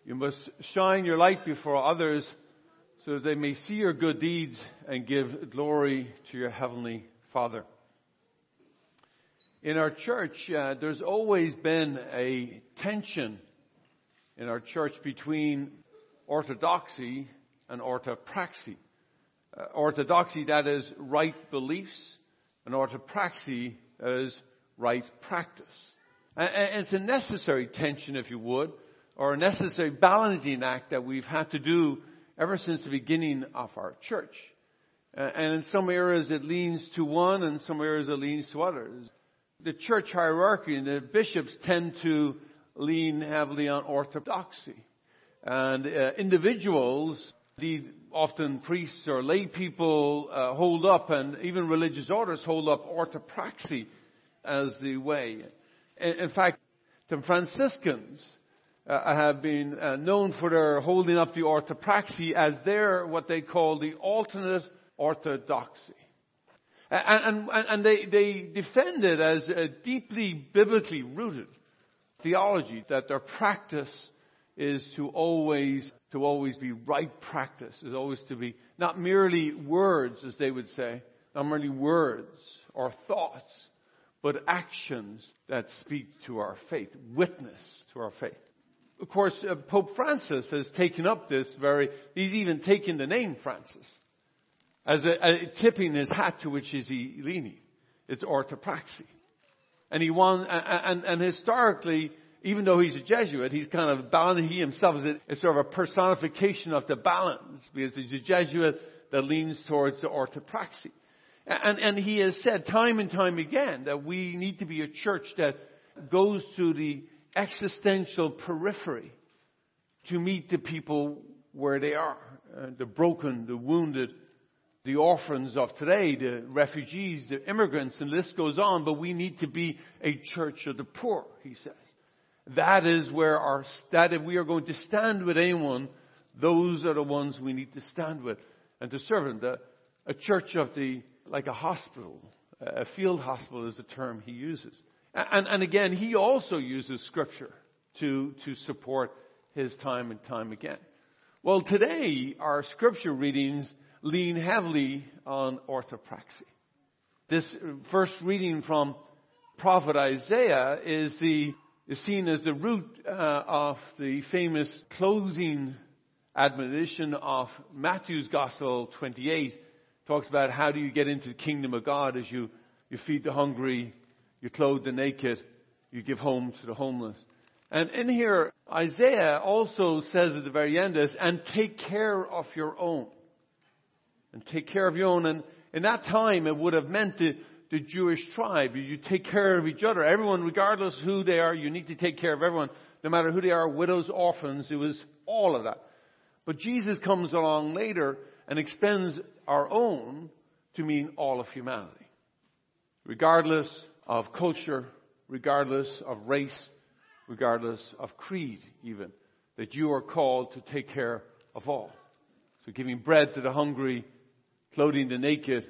You must shine your light before others so that they may see your good deeds and give glory to your heavenly Father. In our church, there's always been a tension in our church between orthodoxy and orthopraxy. Orthodoxy, that is right beliefs, and orthopraxy is right practice. And it's a necessary tension, if you would, or a necessary balancing act that we've had to do ever since the beginning of our church. And in some areas it leans to one, and in some areas it leans to others. The church hierarchy and the bishops tend to lean heavily on orthodoxy. And individuals, indeed often priests or lay people, hold up, and even religious orders hold up orthopraxy as the way. In fact, the Franciscans have been known for their holding up the orthopraxy as their, what they call the alternate orthodoxy. And they defend it as a deeply biblically rooted theology, that their practice is to always be right practice, is always to be not merely words, as they would say, not merely words or thoughts, but actions that speak to our faith, witness to our faith. Of course, Pope Francis has taken up this he's even taken the name Francis as a tipping his hat to which is he leaning. It's orthopraxy. And and historically, even though he's a Jesuit, he's kind of he himself is sort of a personification of the balance, because he's a Jesuit that leans towards the orthopraxy. And he has said time and time again that we need to be a church that goes to the existential periphery to meet the people where they are. The broken, the wounded, the orphans of today, the refugees, the immigrants, and the list goes on. But we need to be a church of the poor, he says. That is where that if we are going to stand with anyone, those are the ones we need to stand with and to serve them. A church like a hospital, a field hospital is the term he uses. And again, he also uses Scripture to support his time and time again. Well, today, our Scripture readings lean heavily on orthopraxy. This first reading from prophet Isaiah is seen as the root of the famous closing admonition of Matthew's Gospel 28. Talks about how do you get into the kingdom of God as you feed the hungry, you clothe the naked, you give home to the homeless. And in here, Isaiah also says at the very end this, and take care of your own. And take care of your own. And in that time, it would have meant the Jewish tribe. You take care of each other. Everyone, regardless who they are, you need to take care of everyone. No matter who they are, widows, orphans, it was all of that. But Jesus comes along later and extends our own to mean all of humanity. Regardless of culture, regardless of race, regardless of creed even, that you are called to take care of all. So giving bread to the hungry, clothing the naked,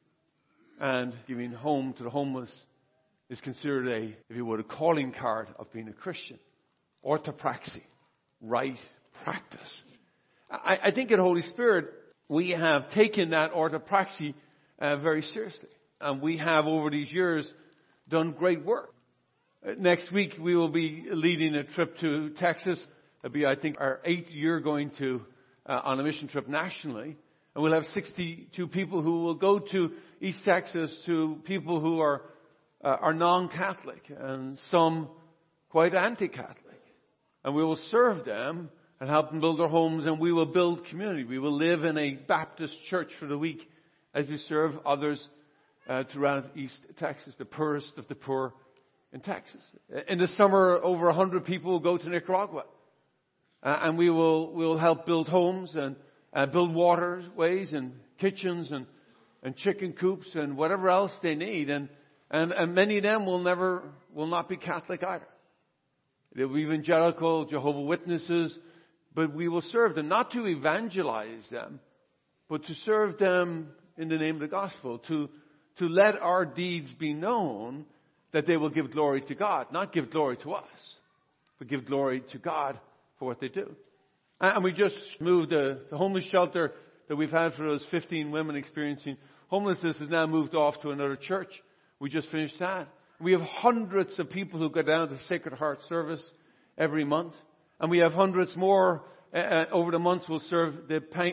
and giving home to the homeless is considered if you would, a calling card of being a Christian. Orthopraxy, right practice. I think in Holy Spirit, we have taken that orthopraxy very seriously. And we have, over these years, done great work. Next week, we will be leading a trip to Texas. It'll be, I think, our 8th year going on a mission trip nationally. And we'll have 62 people who will go to East Texas, to people who are non-Catholic and some quite anti-Catholic. And we will serve them and help them build their homes, and we will build community. We will live in a Baptist church for the week as we serve others throughout East Texas, the poorest of the poor in Texas. In the summer, over 100 people will go to Nicaragua. And we'll help build homes and build waterways and kitchens and chicken coops and whatever else they need. And many of them will not be Catholic either. They'll be evangelical, Jehovah's Witnesses, but we will serve them, not to evangelize them, but to serve them in the name of the gospel, to let our deeds be known, that they will give glory to God, not give glory to us, but give glory to God for what they do. And we just moved the homeless shelter that we've had for those 15 women experiencing homelessness has now moved off to another church. We just finished that. We have hundreds of people who go down to Sacred Heart service every month. And we have hundreds more over the months will serve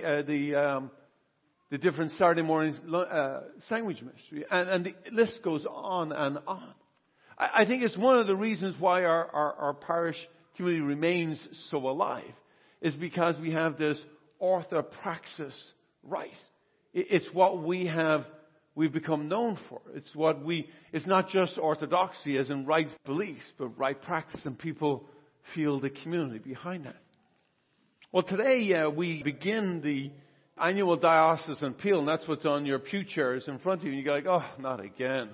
the different Saturday mornings sandwich ministry. And the list goes on and on. I think it's one of the reasons why our parish community remains so alive, is because we have this orthopraxis right. It's what we've become known for. It's not just orthodoxy as in right beliefs, but right practice, and people feel the community behind that. Well, today we begin the annual diocesan appeal, and that's what's on your pew chairs in front of you. And you go like, oh, not again.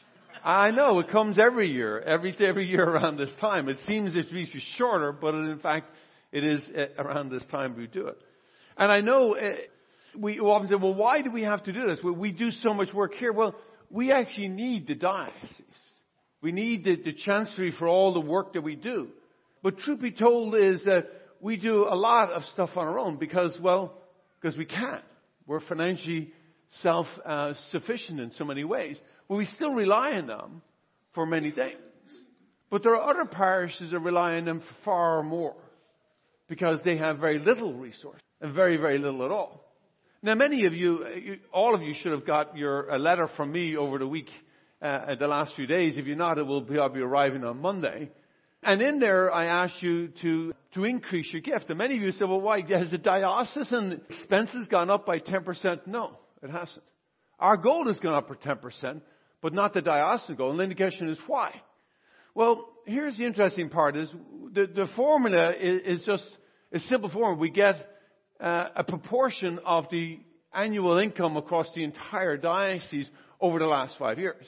I know, it comes every year, every year around this time. It seems to be shorter, but in fact, it is around this time we do it. And I know we often say, well, why do we have to do this? Well, we do so much work here. Well, we actually need the diocese. We need the chancery for all the work that we do. But truth be told is that we do a lot of stuff on our own because we can't. We're financially self-sufficient in so many ways. But we still rely on them for many things. But there are other parishes that rely on them for far more because they have very little resource and very, very little at all. Now, many of you, all of you should have got a letter from me over the week, the last few days. If you're not, I'll be arriving on Monday. And in there, I asked you to increase your gift. And many of you said, well, why? Has the diocesan expenses gone up by 10%? No, it hasn't. Our goal has gone up by 10%, but not the diocesan goal. And the question is why? Well, here's the interesting part is the formula is just a simple formula. We get a proportion of the annual income across the entire diocese over the last 5 years.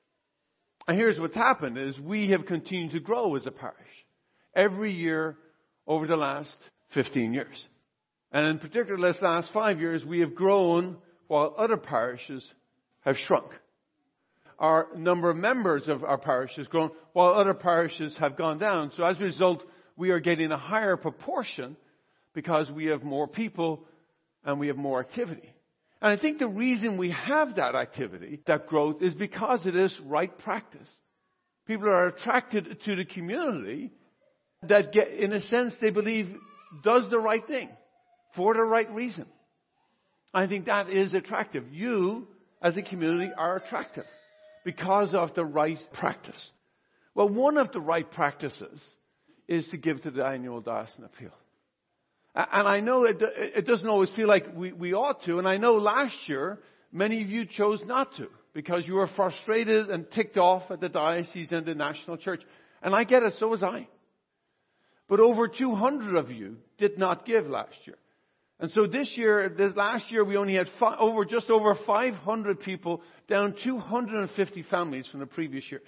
And here's what's happened is we have continued to grow as a parish every year over the last 15 years. And in particular, this last 5 years, we have grown while other parishes have shrunk. Our number of members of our parish has grown while other parishes have gone down. So as a result, we are getting a higher proportion because we have more people and we have more activity. And I think the reason we have that activity, that growth, is because it is right practice. People are attracted to the community that in a sense, they believe does the right thing for the right reason. I think that is attractive. You, as a community, are attractive because of the right practice. Well, one of the right practices is to give to the annual diocesan appeal. And I know it doesn't always feel like we ought to. And I know last year, many of you chose not to because you were frustrated and ticked off at the diocese and the national church. And I get it, so was I. But over 200 of you did not give last year. And so this last year, we only had just over 500 people, down 250 families from the previous years.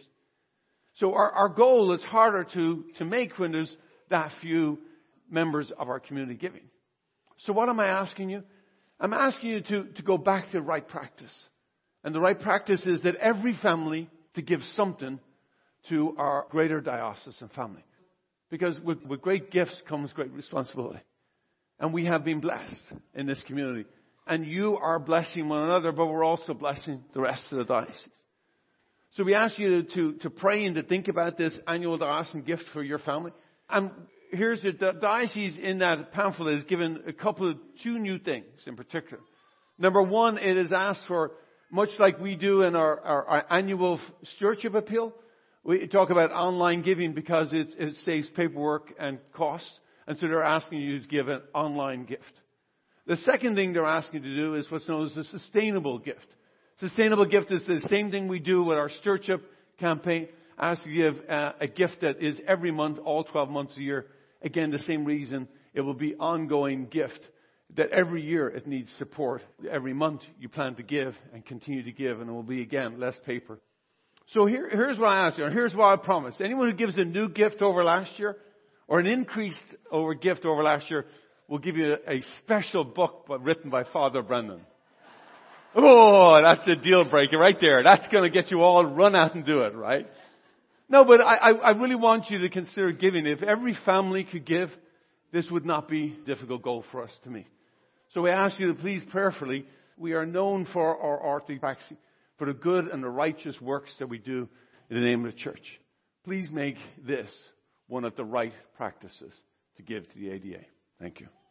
So our goal is harder to make when there's that few members of our community giving. So what am I asking you? I'm asking you to go back to right practice. And the right practice is that every family to give something to our greater diocesan family. Because with great gifts comes great responsibility. And we have been blessed in this community. And you are blessing one another, but we're also blessing the rest of the diocese. So we ask you to pray and to think about this annual diocesan gift for your family. And here's the diocese in that pamphlet is given two new things in particular. Number one, it is asked for, much like we do in our annual stewardship appeal, we talk about online giving because it saves paperwork and costs. And so they're asking you to give an online gift. The second thing they're asking you to do is what's known as a sustainable gift. Sustainable gift is the same thing we do with our stewardship campaign. Ask you to give a gift that is every month, all 12 months a year. Again, the same reason it will be ongoing gift. That every year it needs support. Every month you plan to give and continue to give, and it will be, again, less paper. So here's what I ask you, and here's what I promise. Anyone who gives a new gift over last year, or an increased gift over last year, will give you a special book written by Father Brendan. Oh, that's a deal breaker right there. That's going to get you all run out and do it, right? No, but I really want you to consider giving. If every family could give this would not be a difficult goal for us to meet. So we ask you to please prayerfully, we are known for our orthopraxy, for the good and the righteous works that we do in the name of the church. Please make this one of the right practices to give to the ADA. Thank you.